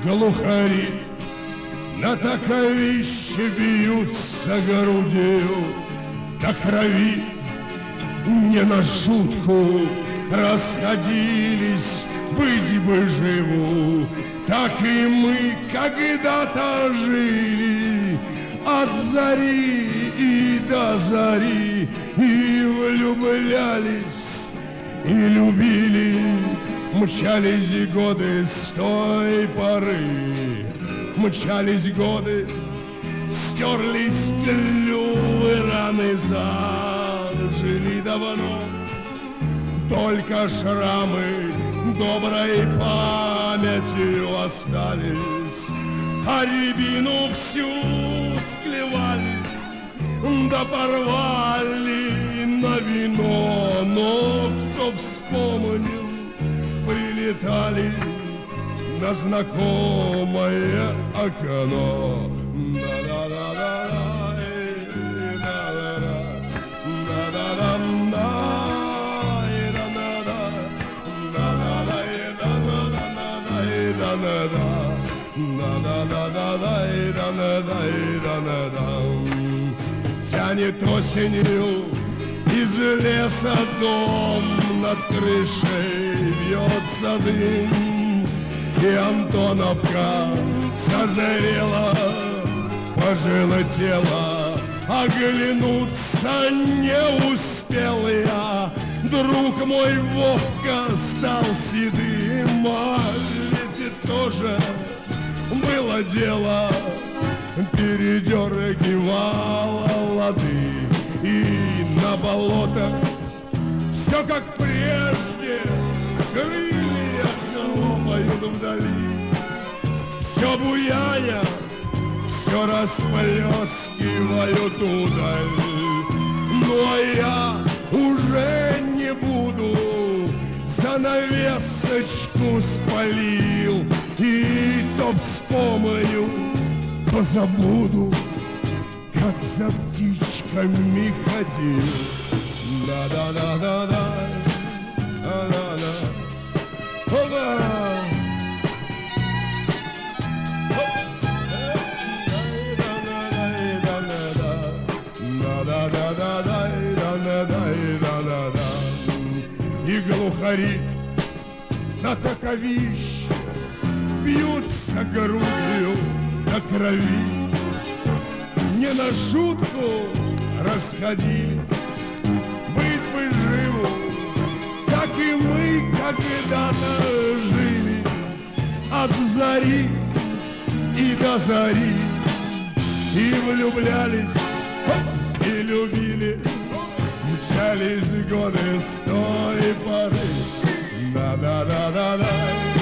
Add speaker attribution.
Speaker 1: глухари на таковище бьются грудью до крови. Не на шутку расходились, быть бы живу, так и мы когда-то жили от зари и до зари, и влюблялись, и любили. Мчались годы с той поры, мчались годы, стерлись клювы, раны зажили давно. Только шрамы доброй памятью остались, а рябину всю склевали, да порвали на вино. Но кто вспомнил, прилетали на знакомое окно. Тянет осенью из леса дом, над крышей вьется дым, и Антоновка созрела, пожелтела, оглянуться не успел я. Друг мой Вовка стал седым, а ведь тоже было дело, передергивало лады, и на болото все как прежде, крылья хлопают вдали. Все буяя, все расплескивают удаль. Ну а я уже не буду, занавесочку спалил, и то вспомню, то забуду, как за птичками ходил. Да-да-да-да-да, да-да-да, оба. И глухари на таковище бьются грудью до крови. Не на шутку расходились, быть бы живу, так и мы когда-то жили от зари и до зари, и влюблялись, и любили. Мчались годы с той поры. Да-да-да-да-да.